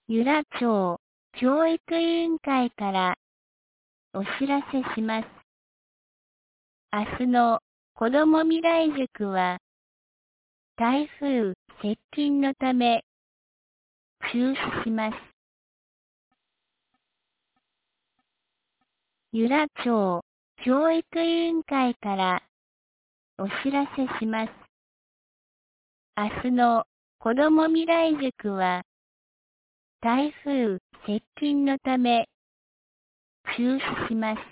由良町教育委員会からお知らせします。明日の子ども未来塾は台風接近のため中止します。由良町教育委員会からお知らせします。明日の子ども未来塾は台風接近のため中止します。